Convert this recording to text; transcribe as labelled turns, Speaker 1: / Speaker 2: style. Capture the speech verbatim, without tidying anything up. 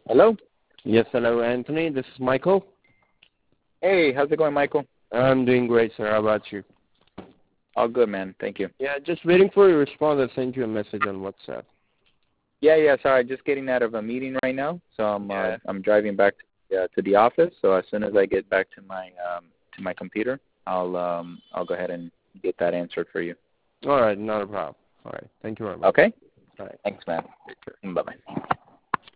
Speaker 1: Hello?
Speaker 2: Yes, hello, Anthony. This is Michael.
Speaker 1: Hey, how's it going, Michael?
Speaker 2: I'm doing great, sir. How about you?
Speaker 1: All good, man. Thank you.
Speaker 2: Yeah, just waiting for your response. I sent you a message on WhatsApp.
Speaker 1: Yeah, yeah. Sorry, just getting out of a meeting right now, so I'm
Speaker 2: Yeah.
Speaker 1: uh, I'm driving back to, uh, to the office. So as soon as I get back to my um, to my computer, I'll um, I'll go ahead and get that answered for you.
Speaker 2: All right, not a problem. All right, thank you very much.
Speaker 1: Okay.
Speaker 2: All right.
Speaker 1: Thanks, man.
Speaker 2: Take care.
Speaker 1: Bye bye.